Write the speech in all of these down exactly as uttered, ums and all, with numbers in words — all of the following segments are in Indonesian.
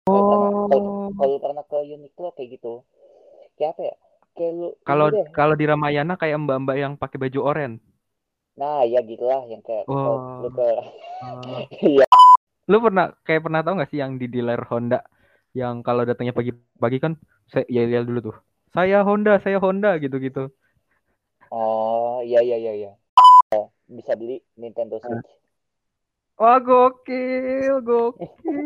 Kalau pernah kalau Oh. kalau pernah ke Uniqlo kayak gitu. Kayak apa ya? Kayak lu ini Kalau deh. kalau di Ramayana kayak mbak-mbak yang pakai baju oranye. Nah, ya gitulah yang kayak kalau lu Wah. ke Oh. iya. Lu pernah kayak pernah tahu nggak sih yang di dealer Honda yang kalau datangnya pagi-pagi kan saya ya lihat dulu tuh. Saya Honda, saya Honda gitu-gitu. Oh, iya iya iya iya. Bisa beli Nintendo Nah. Switch. Wah, gokil, gokil.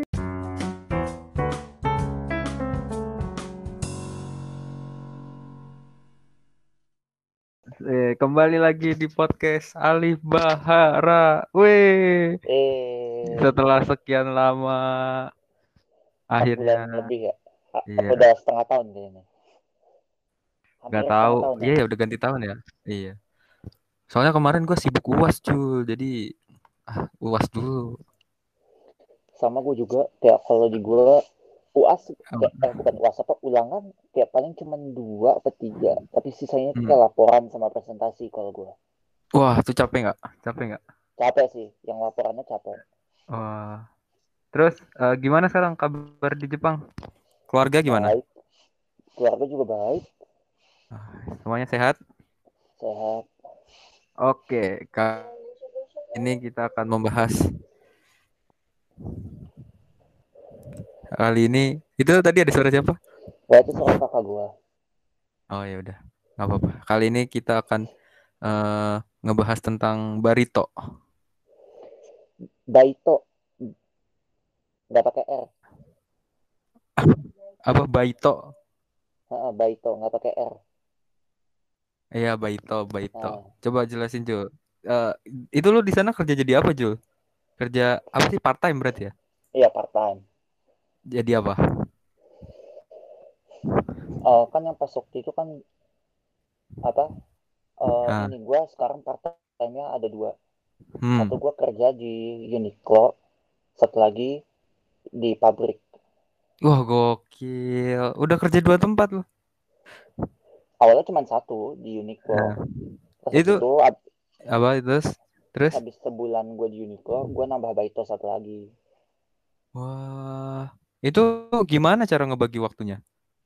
Eh, kembali lagi di podcast Alif Bahara. Weh, Eh, setelah sekian lama empat akhirnya bulan lebih ya. A- Apa iya, udah setengah tahun kayaknya? nggak Hampir tahu. setengah tahun Iya ya. ya udah ganti tahun ya. Iya. Soalnya kemarin gue sibuk UAS cuy. Jadi ah, UAS dulu. Sama gue juga kayak kalau di gue U A S kayak Apa? eh bukan U A S apa ulangan kayak paling cuma dua atau tiga tapi sisanya itu Hmm. kayak laporan sama presentasi kalau gue Wah, tuh capek nggak? Capek nggak? capek sih yang laporannya capek. Wah. Terus eh, gimana sekarang kabar di Jepang? Keluarga gimana? Baik, keluarga juga baik, Ah, semuanya sehat? sehat. Oke, kali ini kita akan membahas kali ini itu tadi ada suara siapa? Wah itu suara kakak gue. Oh ya udah, nggak apa-apa. Kali ini kita akan eh, ngebahas tentang barito. Baito nggak pakai R. Apa baito? Heeh, Baito nggak pakai R. Iya baito, baito. Nah, Coba jelasin Jul. Eh, itu lu di sana kerja jadi apa Jul? Kerja apa sih part time berarti ya? iya part time. Jadi apa? Eh, kan yang pas waktu itu kan apa, eh, Ah, ini gue sekarang part time-nya ada dua. Satu hmm. gue kerja di Uniqlo, satu lagi di pabrik. Wah gokil. Udah kerja dua tempat lu. Awalnya cuma satu di Uniqlo. Nah, Terus itu habis itu apa terus? Terus? habis sebulan gue di Uniqlo gue nambah Baito satu lagi. Wah, itu gimana cara ngebagi waktunya?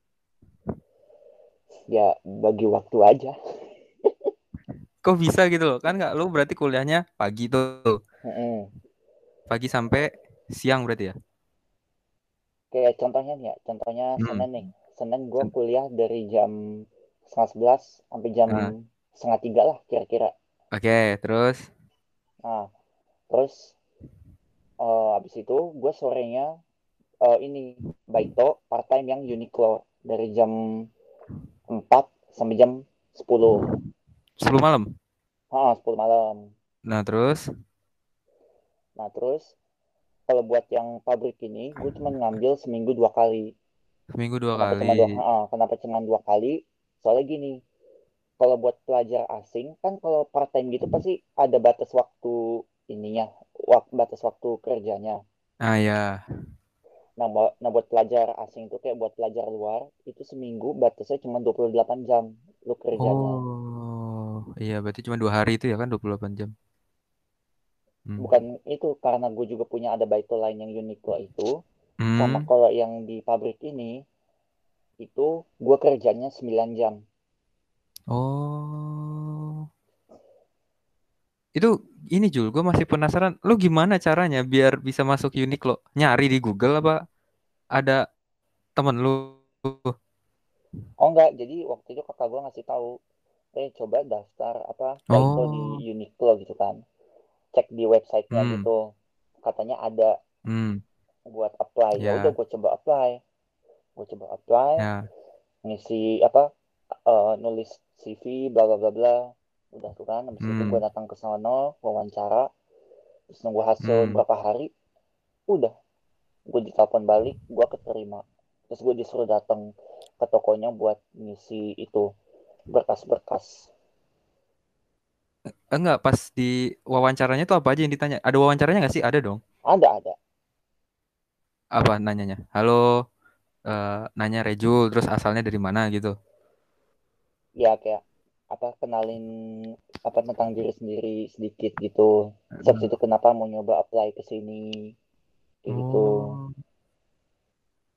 Ya bagi waktu aja. Kok bisa gitu loh? Kan nggak lu berarti kuliahnya pagi tuh. Mm-mm. Pagi sampai siang berarti ya? Kayak contohnya nih ya, contohnya Hmm. Senin nih. Senin gue kuliah dari jam setengah sebelas sampai jam Nah, setengah tiga lah kira-kira. oke, terus Nah terus eh, habis itu gue sorenya eh, ini Baito part time yang Uniqlo dari jam empat sampai jam sepuluh. sepuluh malam. Ah, sepuluh malam. Nah, terus Nah terus kalau buat yang pabrik ini gue cuma ngambil seminggu dua kali. seminggu dua Kenapa kali. cuma dua ah, kenapa cuma dua kali? Soalnya gini, kalau buat pelajar asing kan kalau part time gitu pasti ada batas waktu ininya, wak, batas waktu kerjanya. Ah ya. Nah, buat, nah buat pelajar asing itu kayak buat pelajar luar itu seminggu batasnya cuma dua puluh delapan jam lu kerjanya. Oh, iya berarti cuma dua hari itu ya kan dua puluh delapan jam. Hmm. Bukan itu karena gue juga punya ada baito lain yang Uniqlo itu. Sama Hmm. kalau yang di pabrik ini itu gue kerjanya sembilan jam. Oh. Itu ini Jul, gue masih penasaran. Lu gimana caranya biar bisa masuk Uniqlo? Nyari di Google apa ada temen lu? Oh enggak, jadi waktu itu kakak gue ngasih tahu, eh coba daftar apa baito di Oh. Uniqlo gitu kan. Cek di websitenya Hmm. gitu. Katanya ada Hmm. buat apply. Ya udah Ya. gue coba apply. Gue coba apply, Ya. ngisi apa eh, nulis C V bla bla bla bla. Udah tuh kan, habis itu gue Hmm. datang ke sono, wawancara, terus nunggu hasil Hmm. berapa hari, udah gue ditelepon balik, gue keterima. Terus gue disuruh datang ke tokonya buat ngisi itu berkas-berkas. Enggak, pas di wawancaranya tuh apa aja yang ditanya? Ada wawancaranya nggak sih? Ada dong. Ada ada. Apa nanyanya? Halo, eh, nanya Rejul, terus asalnya dari mana gitu. Ya kayak apa kenalin apa tentang diri sendiri sedikit gitu. Terus Hmm. itu kenapa mau nyoba apply ke sini kayak gitu. Oh,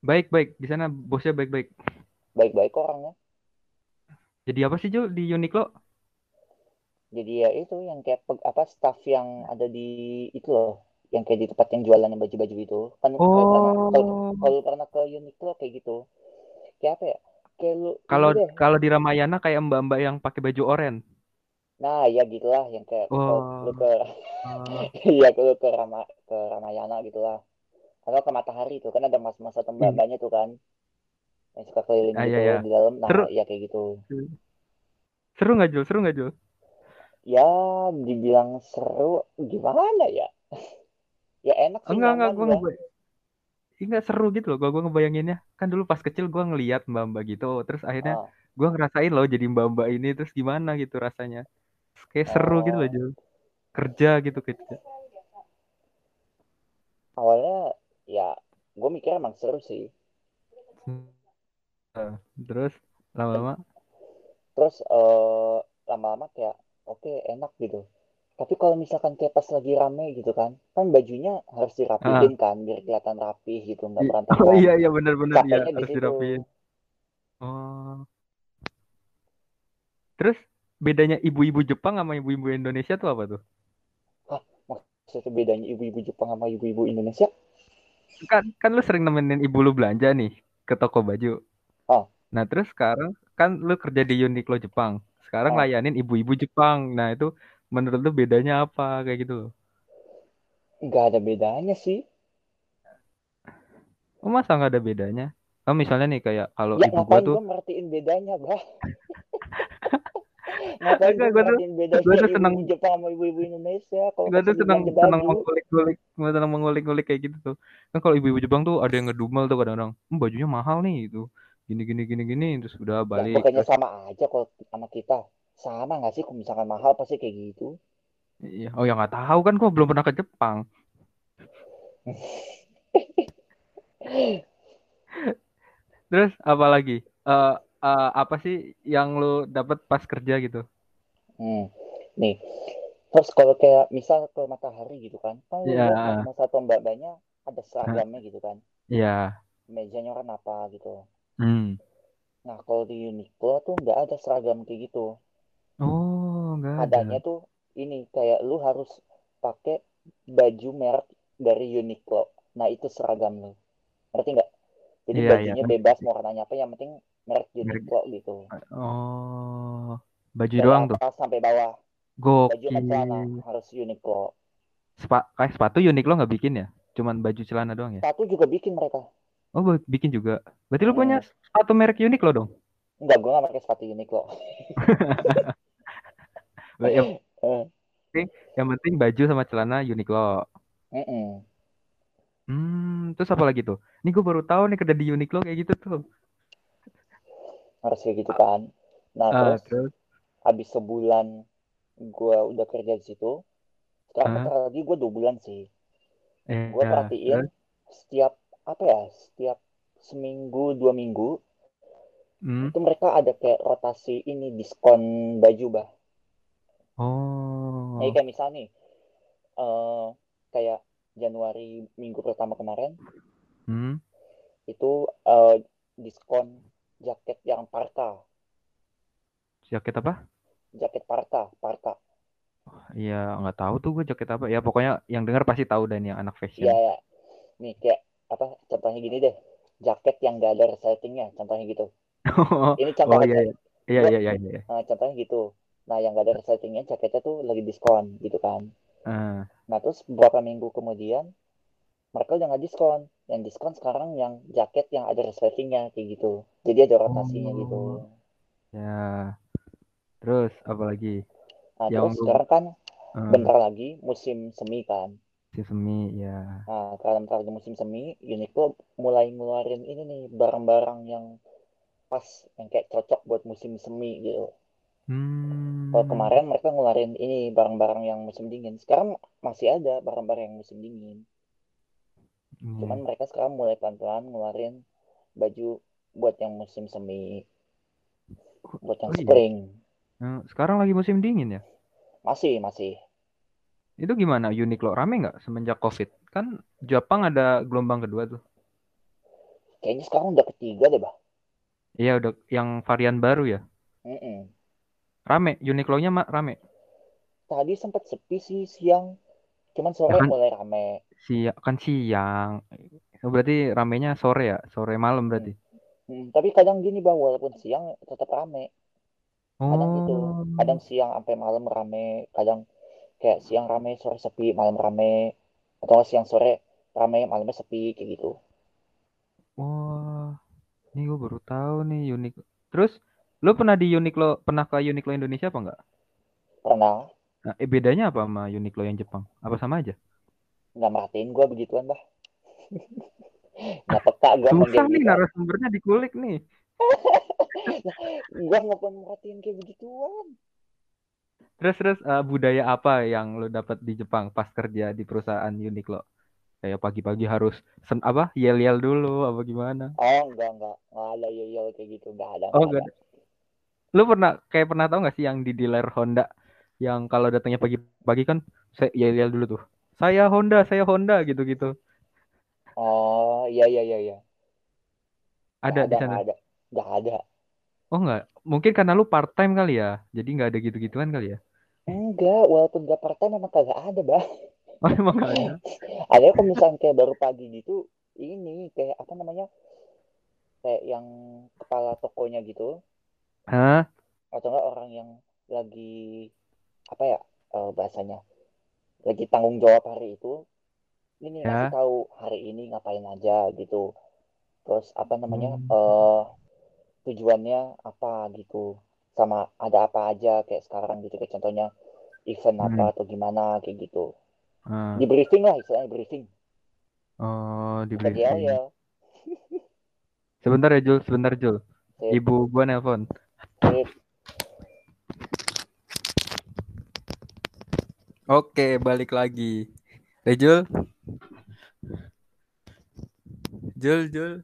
Baik-baik. Di sana bosnya baik-baik. Baik-baik orangnya. Jadi apa sih, Jul, di Uniqlo? Jadi ya itu yang kayak pe- apa staff yang ada di itu loh, yang kayak di tempat yang jualan yang baju-baju itu. Kan kalau pernah kalau Oh, kalau pernah ke Uniqlo kayak gitu. Kayak apa ya? Kayak lu ini kalau deh. kalau di Ramayana kayak mbak-mbak yang pakai baju oranye. Nah, ya gitulah yang kayak kalau lu ke Oh, oh. iya kalau ke Rama ke Ramayana gitulah. Kalau ke Matahari itu kan ada mas-mas atau Ih, mbak-mbaknya tuh kan yang suka keliling ah, ya gitu ya. di dalam. Nah, Seru, ya kayak gitu. seru nggak, Jul? Seru nggak, Jul? Ya, dibilang seru gimana ya? Ya enak sih, Enggak, enggak, nyaman gue gua. ngebay enggak seru gitu loh. Gue gue ngebayanginnya. Kan dulu pas kecil gue ngeliat mbak-mbak gitu. Terus akhirnya Ah, gue ngerasain loh jadi mbak-mbak ini. Terus gimana gitu rasanya. Kayak seru gitu loh, oh, Jul. Kerja gitu kerja. awalnya ya gue mikir emang seru sih. Eh, Terus lama-lama. Terus eh, lama-lama kayak oke enak gitu. Tapi kalau misalkan kayak pas lagi rame gitu kan, kan bajunya harus Ah, dirapihin kan, biar kelihatan rapih gitu, nggak i- oh berantakan. iya iya benar-benar ya Capeknya di harus situ. dirapiin. Oh. Terus bedanya ibu-ibu Jepang sama ibu-ibu Indonesia tuh apa tuh? Hah, maksudnya bedanya ibu-ibu Jepang sama ibu-ibu Indonesia? Kan kan lu sering nemenin ibu lu belanja nih ke toko baju. Ah, Nah, terus sekarang kan lu kerja di Uniqlo Jepang. Sekarang ah, layanin ibu-ibu Jepang. Nah, itu menurut lu bedanya apa kayak gitu loh. nggak ada bedanya sih. Oh, masa nggak ada bedanya? Oh, misalnya nih kayak kalau Ya ibu gua ngapain tuh gue merhatiin bedanya, bah? Ngapain enggak gue gua tuh merhatiin gua bedanya tuh seneng ibu-ibu Jepang sama ibu-ibu Indonesia kalau gua pas tuh lagi seneng belanja seneng baju? mengulik-ngulik, gua seneng mengulik-ngulik kayak gitu tuh. Kan kalau ibu-ibu Jepang tuh ada yang ngedumel tuh kadang-kadang. "Hmm, bajunya mahal nih itu. Gini gini gini gini." Terus udah Ya balik bukannya terus sama aja kalau sama kita. Sama nggak sih kalau misalkan mahal pasti kayak gitu? iya. Oh ya nggak tahu kan gua belum pernah ke Jepang. Terus apa lagi? Eh eh, apa sih yang lu dapat pas kerja gitu? Hmm. Nih, terus kalau kayak misal ke Matahari gitu kan, kan lu lihat Ya, mas-mas atau mbak-mbaknya ada seragamnya gitu kan, ya. mejanya warna apa gitu. Hmm. Nah, kalau di Uniqlo tuh nggak ada seragam kayak gitu. Oh, nggak ada. Adanya tuh ini kayak lu harus pakai baju merek dari Uniqlo. Nah, itu seragam lu. Ngerti nggak? Jadi Iya, iya bajunya kan. bebas mau warnanya apa, yang penting merek Merek- Uniqlo gitu. Oh, baju Dari doang tuh. atas sampai bawah, baju sama celana Gokil. harus Uniqlo. Sepa kayak sepatu Uniqlo nggak bikin ya? Cuman baju celana doang ya? Sepatu juga bikin mereka. Oh, bu- bikin juga. Berarti lu punya Mm-mm. sepatu merek Uniqlo dong? Enggak, gue gak pakai sepatu Uniqlo. Yang Eh, penting, yang penting baju sama celana Uniqlo. mm-mm. Hmm, terus apa lagi tuh? Ini gue baru tahu nih kerja di Uniqlo kayak gitu tuh. Harus kayak gitu kan. Nah, Ah, terus terus, habis sebulan gue udah kerja di situ. Sekarang ah, bentar lagi gue dua bulan sih. eh, Gue ya, perhatiin terus, setiap apa ya, setiap seminggu dua minggu hmm, itu mereka ada kayak rotasi ini diskon baju bah. Jadi oh, kayak misal nih, eh, kayak Januari minggu pertama kemarin hmm, itu eh, diskon jaket yang parka, jaket apa? jaket parka, parka. Iya, nggak tahu tuh gue jaket apa. Ya pokoknya yang dengar pasti tahu dan yang anak fashion. Ya, ya. Nih kayak apa? Contohnya gini deh, jaket yang gak ada resletingnya, contohnya gitu. Ini contoh Oh iya aja. iya iya Gue iya iya. Iya. eh, contohnya gitu. Nah, yang gak ada resletingnya jaketnya tuh lagi diskon gitu kan. Ah, Nah, terus beberapa minggu kemudian mereka udah nggak diskon. Yang diskon sekarang yang jaket yang ada resletingnya kayak gitu. Jadi ada rotasinya gitu. oh ya. Terus apa lagi? Nah, Yang terus lu sekarang kan eh, bentar lagi musim semi kan. si semi ya. Nah, karena bentar lagi musim semi, Uniqlo mulai ngeluarin ini nih barang-barang yang pas, yang kayak cocok buat musim semi gitu. Kalau Hmm. kemarin mereka ngeluarin ini barang-barang yang musim dingin. Sekarang masih ada barang-barang yang musim dingin. Cuman Iya. mereka sekarang mulai pelan-pelan ngeluarin baju buat yang musim semi, buat yang Oh iya. spring. Eh, Sekarang lagi musim dingin ya. Masih, masih. Itu gimana Uniqlo rame nggak semenjak COVID? Kan Jepang ada gelombang kedua tuh. Kayaknya sekarang udah ketiga deh, bah. Iya udah yang varian baru ya. Mm-mm. Rame, Uniqlo-nya mah rame. Tadi sempat sepi sih siang, cuman Ya sore kan mulai rame. siang kan siang. Oh, berarti ramenya sore ya, sore malam Mm. berarti. Mm, tapi kadang gini, bah, walaupun siang tetap rame. Kadang gitu. Kadang Oh, siang sampai malam rame, kadang kayak siang rame, sore sepi, malam rame. Atau nggak siang sore rame, malamnya sepi kayak gitu. wah, ini gue baru tahu nih Uniqlo. Terus, lu pernah di Uniqlo, pernah ke Uniqlo Indonesia apa enggak? Pernah Nah, eh, bedanya apa sama Uniqlo yang Jepang? Apa sama aja? nggak merhatiin gue begituan, bah. Nggak peka gue sama Susah kayak nih begituan. narasumbernya dikulik nih. Gue nggak pernah merhatiin kayak begituan. Terus terus eh, budaya apa yang lu dapat di Jepang pas kerja di perusahaan Uniqlo? Kayak pagi-pagi harus sen apa yel-yel dulu apa gimana? Oh, enggak, enggak. Nggak ada yoyo kayak gitu. Nggak ada, Oh nggak enggak ada. ada. Lu pernah kayak pernah tahu nggak sih yang di dealer Honda yang kalau datangnya pagi-pagi kan saya yel-yel dulu tuh. Saya Honda, saya Honda gitu-gitu. Oh, iya, iya, iya, iya. Nggak Ada di ada, sana. nggak ada. Nggak ada. Oh enggak, mungkin karena lu part time kali ya. Jadi nggak ada gitu-gituan kali ya. Enggak, walaupun nggak part time memang kagak ada, bah. Oh emang nggak ada. Ada kalau misalnya kayak baru pagi gitu, ini kayak apa namanya? Kayak yang kepala tokonya gitu, Hah? atau enggak orang yang lagi apa ya eh, bahasanya? Lagi tanggung jawab hari itu, ini ngasih Ya. tahu hari ini ngapain aja gitu. Terus apa namanya? Hmm. eh tujuannya apa gitu. Sama ada apa aja kayak sekarang gitu kayak contohnya event apa Hmm. atau gimana kayak gitu. Ah. Di briefing lah istilahnya briefing, Oh, di bukan yel briefing. ya. Sebentar ya Jul, sebentar Jul. Sip, Ibu gua nelpon. sip. Oke, balik lagi. Eh Jul, Jul, Jul.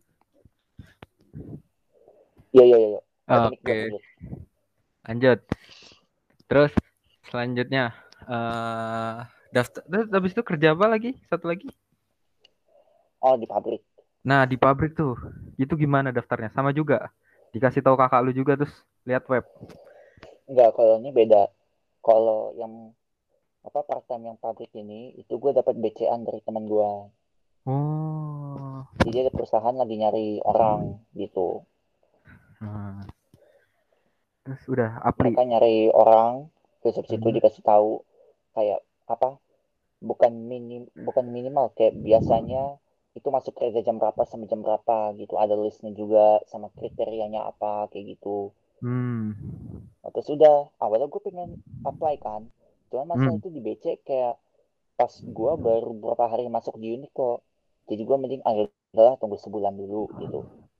Iya, iya, iya, iya. Ada mic drop, Oke, lanjut. lanjut. Terus selanjutnya eh daftar terus habis itu kerja apa lagi? Satu lagi. Oh, di pabrik. Nah, di pabrik tuh. Itu gimana daftarnya? Sama juga. Dikasih tahu kakak lu juga terus lihat web. Enggak, kalau ini beda. Kalau yang apa part time yang pabrik ini, itu gue dapat B C-an dari teman gue. Oh. Jadi ada perusahaan lagi nyari orang gitu. Nah, terus udah apli. Mereka nyari orang, terus habis itu Hmm. dikasih tahu kayak apa? Bukan minim, bukan minimal kayak biasanya itu masuk kerja jam berapa sampai jam berapa gitu. Ada listnya juga sama kriterianya apa kayak gitu. Hmm. Nah, terus udah awalnya gue pengen apply kan. Cuma masalah Hmm. itu di B C kayak pas gue baru beberapa hari masuk di unit kok. Jadi gue mending ah, udahlah tunggu sebulan dulu gitu.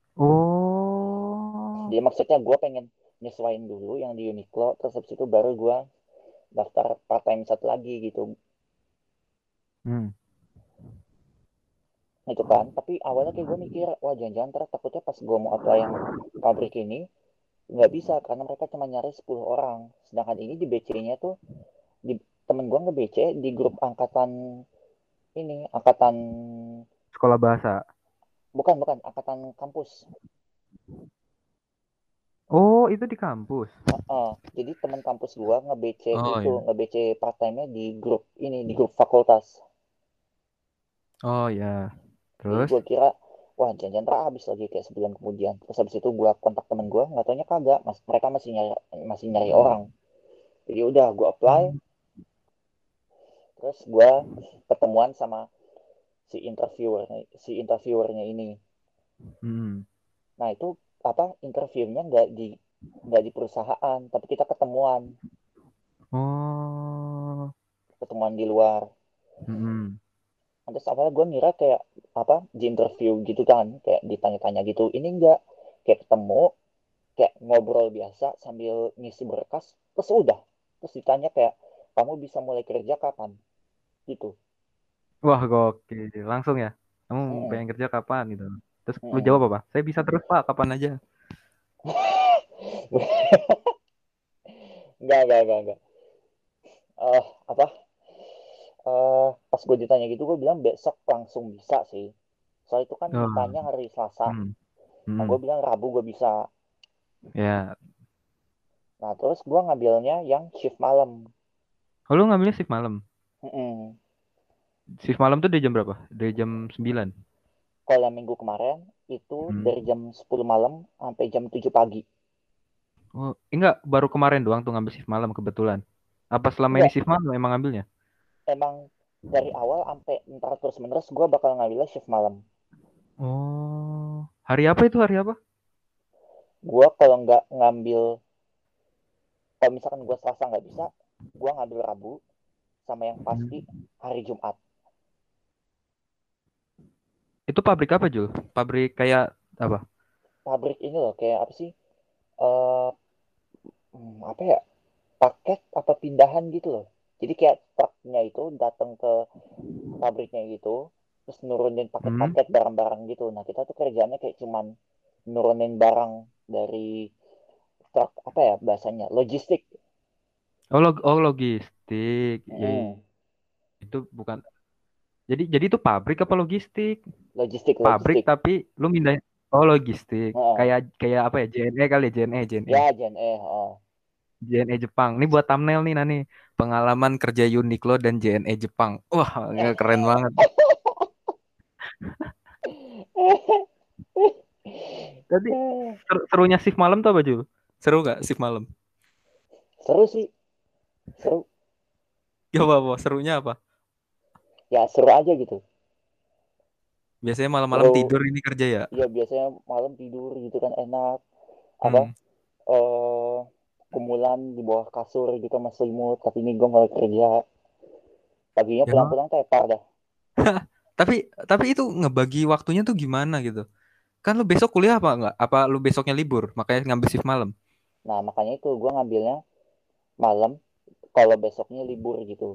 Oh. Jadi maksudnya gue pengen nyesuaiin dulu yang di Uniqlo, terus habis itu baru gue daftar part time satu lagi gitu. Hmm. Itu kan, tapi awalnya kayak gue mikir, wah jangan-jangan ntar takutnya pas gue mau apply yang pabrik ini, nggak bisa karena mereka cuma nyari sepuluh orang. Sedangkan ini di B C-nya tuh, di, temen gue nge-B C di grup angkatan ini, angkatan, Sekolah bahasa. bukan, bukan, angkatan kampus. Oh, itu di kampus. Heeh. Jadi teman kampus gua nge-B C Oh itu, ya. nge-B C part time-nya di grup ini, di grup fakultas. Oh ya. Jadi Terus? gua kira, wah jangan-jangan ntar habis lagi kayak sebulan kemudian. Terus habis itu gua kontak temen gua, nggak taunya kagak, mas, mereka masih nyari masih nyari orang. Jadi udah gua apply, Hmm. terus gua ketemuan sama si interviewer, si interviewernya ini. Hmm. Nah itu apa interviewnya nggak di nggak di perusahaan, tapi kita ketemuan, Oh. ketemuan di luar. Hmm. Terus awalnya gue ngira kayak apa di interview gitu kan kayak ditanya-tanya gitu ini enggak kayak ketemu kayak ngobrol biasa sambil ngisi berkas terus udah terus ditanya kayak kamu bisa mulai kerja kapan gitu. Wah, gokil. Langsung ya. Kamu Mm-mm. pengen kerja kapan gitu. Terus lu Mm-mm. jawab apa? Saya bisa terus, Pak, kapan aja. Enggak, enggak, enggak, enggak. Eh, apa eh pas gue ditanya gitu gue bilang besok langsung bisa sih Soalnya itu kan Oh. nikahnya hari Selasa. Hmm. Nah, Hmm. gue bilang Rabu gue bisa. Ya. Nah, terus gue ngambilnya yang shift malam. Oh, lu ngambilnya shift malam. Mm-mm. Shift malam tuh dari jam berapa? Dari jam sembilan. Kalau yang minggu kemarin itu Hmm. dari jam sepuluh malam sampai jam tujuh pagi. Oh, enggak, baru kemarin doang tuh ngambil shift malam kebetulan. Apa selama ini Enggak, shift malam emang ngambilnya? emang dari awal sampai ntar terus menerus gue bakal ngambilnya shift malam. Oh, hari apa itu hari apa? Gue kalau nggak ngambil, kalau misalkan gue Selasa nggak bisa, gue ngambil Rabu sama yang pasti Hmm. hari Jumat. Itu pabrik apa, Jul? Pabrik kayak apa? Pabrik ini loh kayak apa sih? Eh hmm, apa ya? Paket apa pindahan gitu loh. Jadi kayak truknya itu datang ke pabriknya gitu, terus nurunin Hmm. paket-paket barang-barang gitu. Nah kita tuh kerjanya kayak cuman nurunin barang dari truk apa ya bahasanya logistik. Oh, log oh logistik. Ya, ya, Mm, itu bukan. Jadi jadi itu pabrik apa logistik? logistik Pabrik logistik. tapi lu mindahin. Oh, logistik. Heeh. Kayak kayak apa ya? J N E kali ya, J N E, J N E. Ya Jen eh oh. J N E Jepang. Ini buat thumbnail nih Nani. Pengalaman kerja Uniqlo dan J N E Jepang. Wah, nggak keren banget. Tadi ser- serunya shift malam tuh apa, Jul? Seru gak shift malam? Seru sih, seru. Coba apa? Serunya apa? Ya seru aja gitu. Biasanya malam-malam Seru. tidur ini kerja ya. Ya biasanya malam tidur gitu kan enak. Apa? Hmm. Eh kumulan di bawah kasur gitu sama selimut. Tapi ini gue malah kerja. Paginya Ya. pulang-pulang tepar dah. Tapi tapi itu ngebagi waktunya tuh gimana gitu? Kan lu besok kuliah apa enggak? Apa lu besoknya libur? Makanya ngambil shift malam. Nah makanya itu gue ngambilnya malam. Kalau besoknya libur gitu.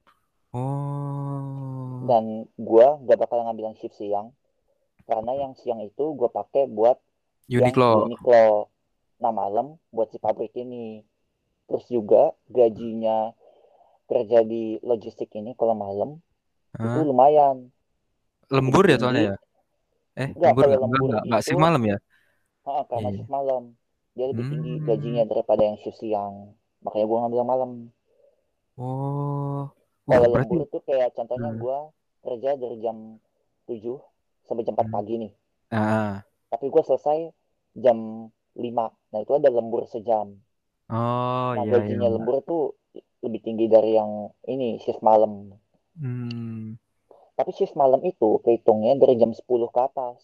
Oh, Dan gue gak bakal ngambil yang shift siang. Karena yang siang itu gue pakai buat yang Uniqlo. Uniqlo. Nah malam buat si pabrik ini. Terus juga gajinya kerja di logistik ini kalau malam itu Hah? lumayan, lebih Lembur ya tinggi. soalnya ya? Eh, Enggak, lembur kalau nggak? Enggak, lembur enggak, enggak itu shift malam ya? ha, karena Iya. shift malam dia lebih tinggi gajinya Hmm. daripada yang shift siang. Makanya gue ngambil yang malam. Oh. Wah, Kalau berarti lembur itu kayak contohnya hmm. gue kerja dari jam tujuh sampai jam empat Hmm. pagi nih. Ah. Tapi gue selesai jam lima. Nah itu ada lembur sejam. Oh, Nah iya iya. gajinya lembur tuh lebih tinggi dari yang ini shift malam. Hmm. Tapi shift malam itu kehitungnya dari jam sepuluh ke atas.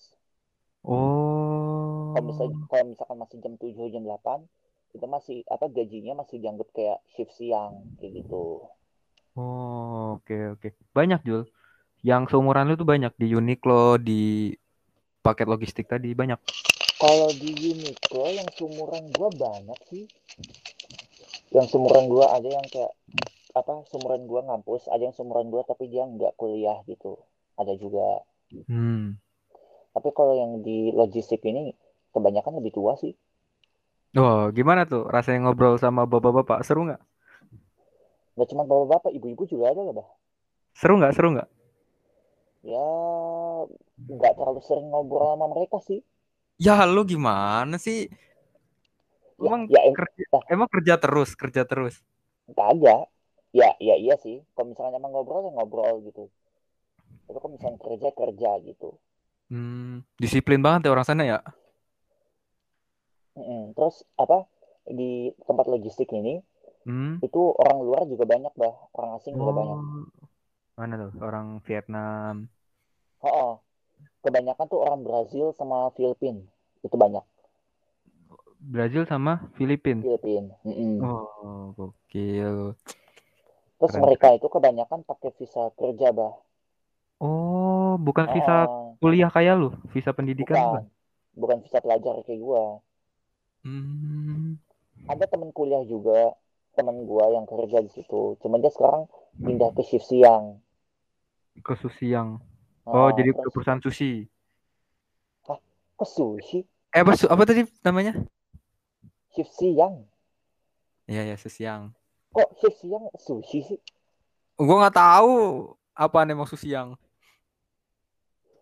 Kalau misalnya Oh. kalau misalkan masih jam tujuh jam delapan itu masih apa gajinya masih dianggap kayak shift siang kayak gitu. Oh, oke oke. Banyak, Jul. Yang seumuran lu tuh banyak di Uniqlo, di paket logistik tadi banyak. Kalau di Uniqlo yang seumuran gua banyak sih. Yang seumuran gua ada yang kayak apa seumuran gua ngampus, ada yang seumuran gua tapi dia nggak kuliah gitu. Ada juga. Hmm. Tapi kalau yang di logistik ini kebanyakan lebih tua sih. Oh, gimana tuh rasanya ngobrol sama bapak-bapak? Seru nggak? Nggak cuma bapak-bapak, ibu-ibu juga ada lah, bah. Seru nggak? Seru nggak? Ya nggak terlalu sering ngobrol sama mereka sih. Ya, lu gimana sih? Ya, Emang ya em kerja, nah, emang kerja terus, kerja terus. kagak. Ya, ya iya sih. Kalau misalnya emang ngobrol ya ngobrol gitu. Tapi kalau misalnya kerja kerja gitu. Hmm, disiplin banget ya orang sana ya. Mm-mm. Terus apa di tempat logistik ini Hmm. itu orang luar juga banyak bah, orang asing juga banyak. Oh, mana tuh? Orang Vietnam. Oh, kebanyakan tuh orang Brazil sama Filipina itu banyak. Brazil sama Filipina. Filipina. Mm-mm. Oh, gokil. Terus Keren, mereka keren. itu kebanyakan pakai visa kerja bah. Oh, bukan visa Oh, kuliah kayak lu, visa pendidikan bukan, bukan? bukan visa pelajar kayak gua. Hmm, Ada temen kuliah juga, temen gua yang kerja di situ. Cuman dia sekarang pindah ke shift siang. ke sushi yang. Oh, Oh, jadi ke terus, perusahaan sushi. ah, ke sushi? Eh, apa, su- apa tadi namanya? Shift siang? Iya, ya, sushi yang. Kok shift siang sushi sih? Gua nggak tahu apa emang sushi yang.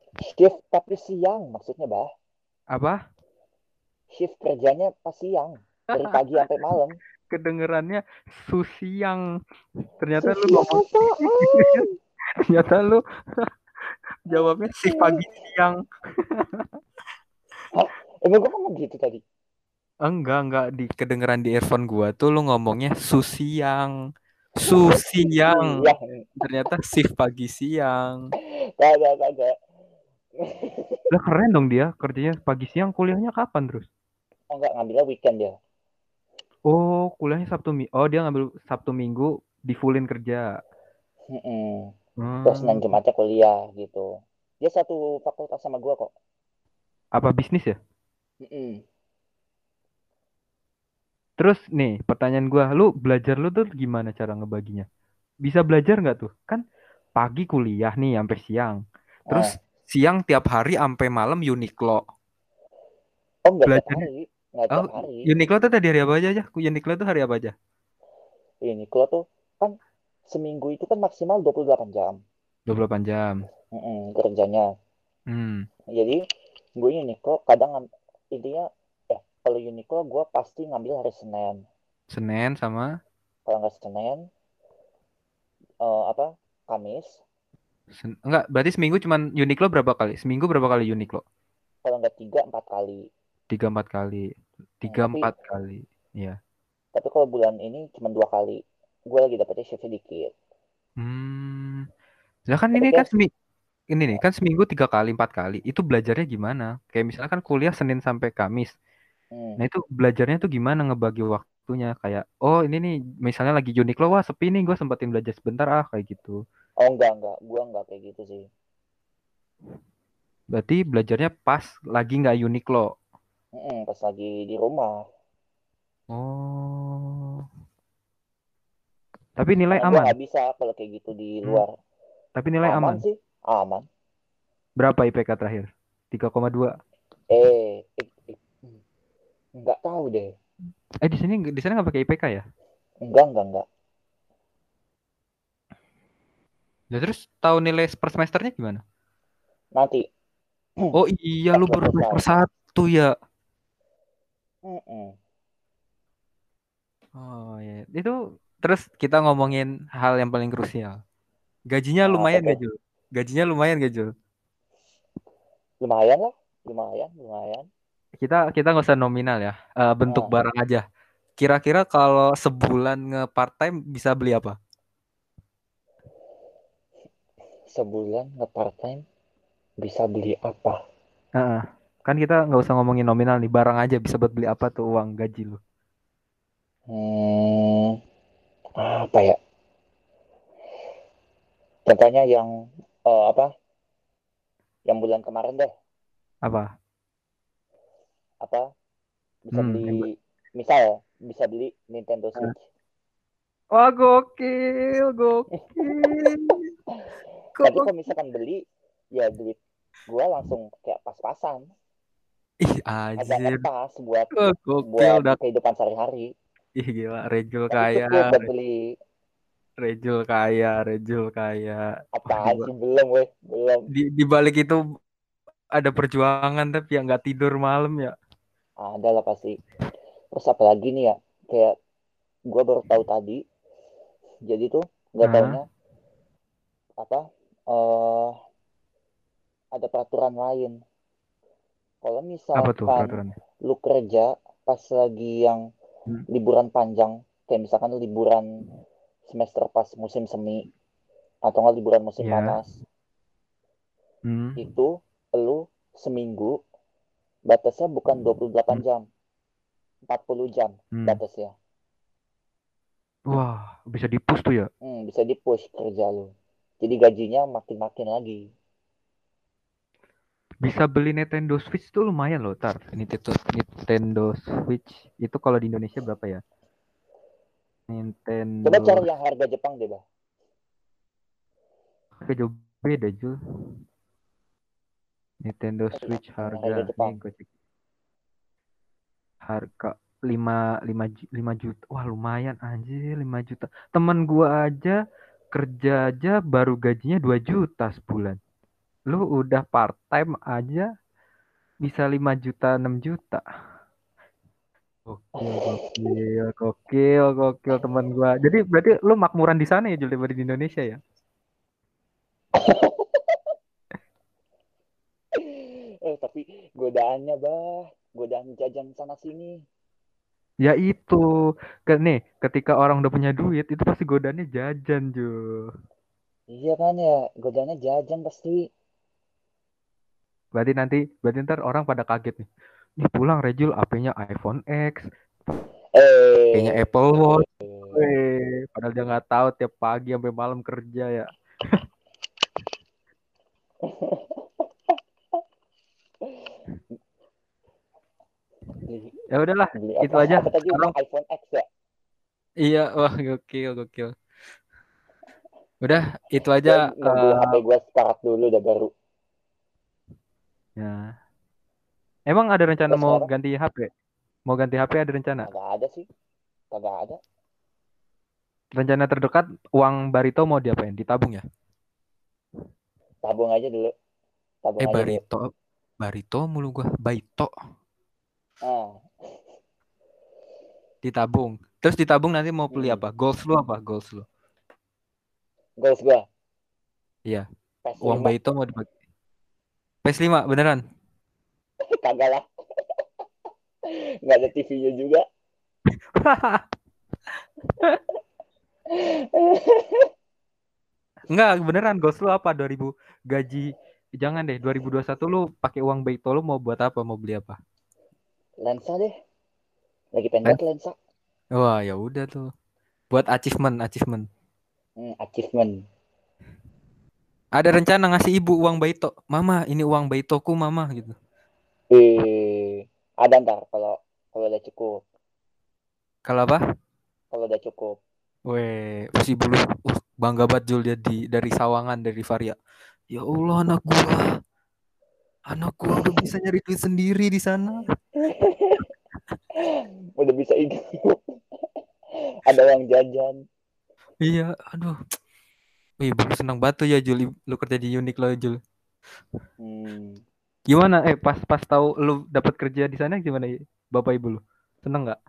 Shift tapi siang maksudnya, Bah. Apa? Shift kerjanya pas siang. Dari pagi sampai malam. Kedengerannya susiang. Ternyata lu Siang ngomong apaan? ternyata lu jawabnya si pagi siang. Hah? Emang gue ngomong gitu tadi? Enggak, enggak di kedengeran di earphone gua tuh lu ngomongnya susiang. Susiang. Siang. Ternyata shift pagi siang. Kagak, kagak. Lah keren dong dia kerjanya pagi siang, kuliahnya kapan terus? Oh enggak, ngambilnya weekend ya. Oh, kuliahnya Sabtu Mi. Oh, dia ngambil Sabtu Minggu di fullin kerja. Mm-mm. Terus Senin Hmm, Jumatnya kuliah gitu. Dia satu fakultas sama gue kok. apa bisnis ya? Mm-mm. Terus nih, pertanyaan gua, lu belajar lu tuh gimana cara ngebaginya? Bisa belajar nggak tuh? Kan pagi kuliah nih sampai siang. Terus Ah. siang tiap hari sampai malam Uniqlo. Oh enggak tiap Belajarnya hari. Enggak oh, tiap hari. Uniqlo tuh tadi hari apa aja aja? Uniqlo tuh hari apa aja? Ini kalau tuh kan seminggu itu kan maksimal dua puluh delapan jam. dua puluh delapan jam. Mm-mm, kerjanya. Hmm. Jadi gue Uniqlo kadang ngam- intinya eh kalau Uniqlo gue pasti ngambil hari Senin. Senin sama Kalau nggak Senin eh, apa Kamis. Sen- enggak, berarti seminggu cuman Uniqlo berapa kali? Seminggu berapa kali Uniqlo? Kalau nggak tiga empat kali. Tiga empat kali. Hmm, Tiga tapi empat kali. Iya. tapi kalau bulan ini cuma dua kali. Gue lagi dapetnya shift sedikit. Hmm. Lah kan Tapi ini kan kayak semi ini nih kan seminggu tiga kali empat kali. Itu belajarnya gimana? Kayak misalnya kan kuliah Senin sampai Kamis. hmm, Nah itu belajarnya tuh gimana ngebagi waktunya? Kayak oh ini nih misalnya lagi Uniqlo wah sepi nih gue sempetin belajar sebentar ah kayak gitu. oh enggak enggak, gue enggak kayak gitu sih. Berarti belajarnya pas lagi nggak Uniqlo. Mm-mm, pas lagi di rumah. Oh. Tapi nilai Karena gue aman. nggak bisa kalau kayak gitu di Hmm. luar. Tapi nilai Aman aman. sih, aman. Berapa I P K terakhir? Tiga koma dua. Eh, eh, eh, hmm, nggak tahu deh. Eh di sini di sana nggak pakai I P K ya? Enggak enggak enggak. Ya terus tahu nilai per semesternya gimana? Nanti Oh iya pas lu udah baru semester selesai. satu ya. Mm-mm. Oh ya. Itu terus kita ngomongin hal yang paling krusial. Gajinya Nah, apa lumayan tuh? gak Jul? Gajinya lumayan gak Jul? Lumayan lah, lumayan, lumayan. Kita kita nggak usah nominal ya. Eh, bentuk Nah, barang aja. Kira-kira kalau sebulan nge part time bisa beli apa? sebulan nge part time bisa beli apa? Heeh. Kan kita nggak usah ngomongin nominal nih, barang aja bisa buat beli apa tuh uang gaji lu. Hmm, apa ya? Contohnya yang eh, apa? Yang bulan kemarin deh. Apa? Apa? Bisa Hmm. yang ber- beli, misal bisa beli Nintendo Heeh. Switch. Wah gokil, gokil. Tapi kalau Gokil. misalkan beli, ya duit gue langsung kayak pas-pasan. Ih, Agak anjir. ngepas buat Wah, gokil buat udah. kehidupan sehari-hari. Ih, gila. Rejul Tapi kaya. cukup buat beli Rejul kaya. Rejul kaya. Waduh, apaan gua- sih, belum weh, belum. di, di balik itu ada perjuangan tapi ya nggak tidur malam ya. Ada lah pasti. Terus apalagi nih ya, kayak gue baru tahu tadi, jadi tuh nggak Hah? taunya apa eh ada peraturan lain. Kalau Apa tuh misalkan peraturannya? lu kerja pas lagi yang Hmm. liburan panjang, kayak misalkan liburan semester pas musim semi atau nggak liburan musim Ya. panas, Hmm. itu lu seminggu batasnya bukan dua puluh delapan Hmm. jam, empat puluh jam Hmm. batasnya. Wah, bisa di-push tuh ya. Hmm, bisa di push kerja lu. Jadi gajinya makin-makin lagi. Bisa beli Nintendo Switch tuh lumayan loh, tar. Nintendo Nintendo Switch itu kalau di Indonesia berapa ya? Coba cari Nintendo yang harga Jepang deh, bah. harga jauh beda Jul. Nintendo Cari Switch yang harga harga nih Jepang. gue cek harga lima lima ju- lima juta. Wah, lumayan anjir lima juta. Temen gua aja kerja aja baru gajinya dua juta sebulan. lu udah part time aja bisa lima juta, enam juta. Gokil, gokil, gokil, gokil teman gua. Jadi berarti lu makmuran di sana ya Jul daripada di Indonesia ya? Eh tapi godaannya bah, godaan jajan sana sini. Ya itu, ke nih ketika orang udah punya duit itu pasti godaannya jajan Jul. Iya kan ya, godaannya jajan pasti. Berarti nanti, berarti ntar orang pada kaget nih. Nih pulang Rejul, A P-nya iPhone X, kayaknya Eh, Apple Watch. Weh, padahal dia nggak tahu tiap pagi sampai malam kerja ya. beli, Ya udahlah, beli itu apa? aja. Apa tadi Sekarang bilang iPhone X ya? iya, wah gokil, gokil. Udah, itu aja. Gue nunggu H P eh gue sekarat dulu udah baru. ya. Emang ada rencana Terus mau kenapa? ganti H P? Mau ganti H P ada rencana? Kagak ada sih, kagak ada. Rencana terdekat uang Barito mau diapain? Ditabung ya? Tabung aja dulu, tabung Eh aja dulu. Barito, Barito mulu gua. Baito Ah, ditabung. Terus ditabung nanti mau beli hmm. apa? Goals lu apa? Goals lu? Goals gue, Iya, uang P S lima. Baito mau dipakai. P S lima beneran? Kagak lah, nggak ada T V-nya juga. Enggak, beneran goals lu apa? dua ribu gaji. Jangan deh, dua ribu dua puluh satu lu pakai uang Baito lu mau buat apa? Mau beli apa? Lensa deh, lagi pengen Lens. banget lensa. Wah, ya udah tuh. Buat achievement, achievement. Hmm, achievement. Ada rencana ngasih ibu uang Baito. Mama, ini uang Baitoku, Mama gitu. Eh, ada ntar kalau kalau udah cukup, Kalau apa? kalau udah cukup. Weh, pasti ibu lu, wah, bangga banget Jul dia di dari Sawangan, dari Varia. Ya Allah, anak gua, anak gua udah bisa nyari duit sendiri di sana. Udah bisa hidup, ada uang jajan. Iya, aduh. Wih, ibu lu senang banget tuh ya Jul, lu kerja di Unik lo Jul. Hmm, Gimana? Eh, pas pas tahu lu dapat kerja di sana gimana ya? Bapak ibu lu? Seneng nggak?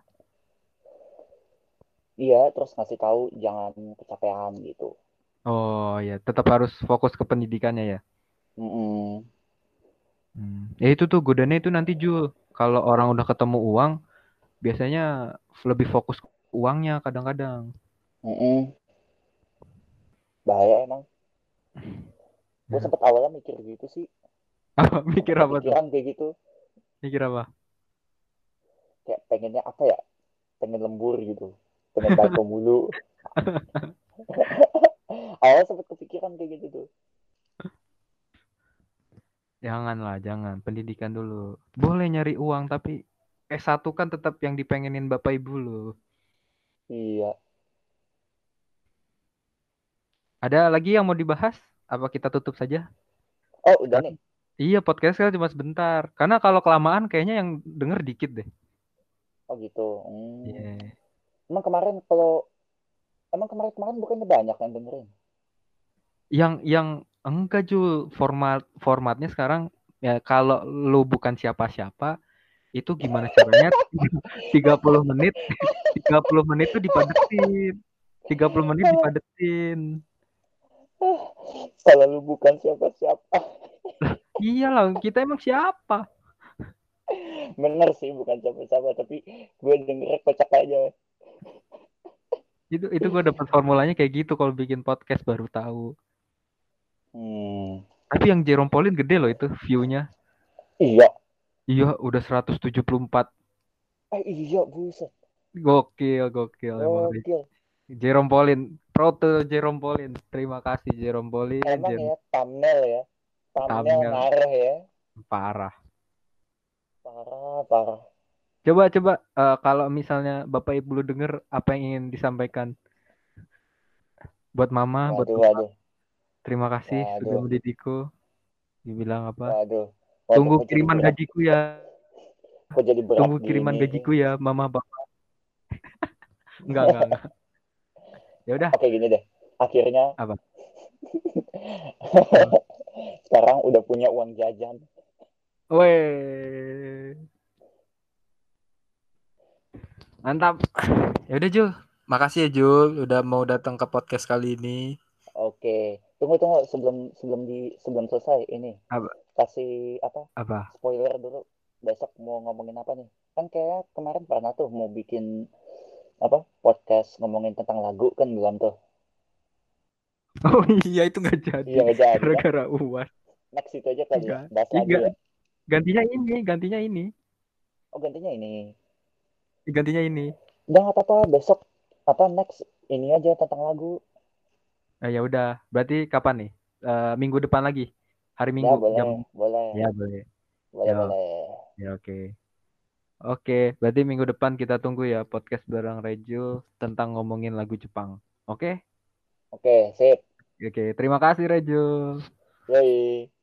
iya, terus ngasih tahu jangan kecapean gitu. Oh ya, tetap harus fokus ke pendidikannya ya. Mm-mm. Hmm. Ya itu tuh godanya itu nanti Jul. Kalau orang udah ketemu uang, biasanya lebih fokus ke uangnya kadang-kadang. Mm-mm. Bahaya emang. Gue Ya. sempet awalnya mikir gitu sih, Apa sempet mikir apa tuh? kepikiran kayak gitu, Mikir apa? kayak pengennya apa ya, pengen lembur gitu, pengen baik mulu. Awalnya sempet kepikiran kayak gitu tuh. Janganlah, jangan. Pendidikan dulu. Boleh nyari uang, tapi S satu kan tetap yang dipengenin Bapak Ibu lu. Iya. Ada lagi yang mau dibahas? Apa kita tutup saja Oh udah nih. sekarang? Iya, podcast kan cuma sebentar. Karena kalau kelamaan kayaknya yang denger dikit deh. Oh gitu. Hmm. Iya. Emang kemarin kalau emang kemarin kemarin bukannya banyak yang dengerin? Yang yang enggak Jul, format formatnya sekarang ya kalau lu bukan siapa-siapa, itu gimana caranya tiga puluh menit tiga puluh menit tuh dipadetin. Tiga puluh menit dipadetin. Kalau lu bukan siapa-siapa. Iyalah, kita emang siapa? Bener sih bukan siapa-siapa, tapi gue dengernya kocak aja. Itu itu gue dapet formulanya kayak gitu kalau bikin podcast baru tahu. Hmm. Tapi yang Jerome Pauline gede loh itu view-nya. Iya. Iya, udah seratus tujuh puluh empat. Eh iya buset. Gokil, gokil emang. Gokil. Jerome Pauline, proud to Jerome Pauline. Terima kasih Jerome Pauline. Emang Jerome ya thumbnail ya. Thumbnail thumbnail ngaruh ya. parah. Parah, parah. Coba coba eh, kalau misalnya Bapak Ibu lu denger apa yang ingin disampaikan buat Mama, buat Waduh, Bapak. waduh. Terima kasih sudah Waduh. mendidikku. Dibilang apa? Waduh. Waduh, Tunggu kok jadi kiriman berat. gajiku ya. Kok jadi berat Tunggu kiriman gini. gajiku ya, Mama Bapak. Enggak, enggak, enggak. Ya udah, Oke, gini deh. Akhirnya apa? Apa? Sekarang udah punya uang jajan. Weh, mantap. Ya udah Jul, makasih ya Jul, udah mau datang ke podcast kali ini. Oke, tunggu tunggu sebelum sebelum di sebelum selesai ini Apa? kasih apa Apa? spoiler dulu. Besok mau ngomongin apa nih? Kan kayak kemarin pernah tuh mau bikin apa podcast ngomongin tentang lagu kan belum tuh? Oh iya itu nggak jadi Iya nggak jadi kan? gara-gara uas. Next itu aja kali ya. Enggak, Bahas lagu enggak. ya. Gantinya ini, gantinya ini, Oh gantinya ini. gantinya ini. Udah nggak apa-apa besok apa next ini aja tentang lagu. Nah, ya udah, berarti kapan nih? Eh, minggu depan lagi, hari Ya Minggu jam. boleh boleh Ya boleh. boleh Ya, boleh. ya oke. Oke, berarti minggu depan kita tunggu ya podcast bareng Rejo tentang ngomongin lagu Jepang. Oke? Oke sip. Oke, terima kasih Rejo. Yoi.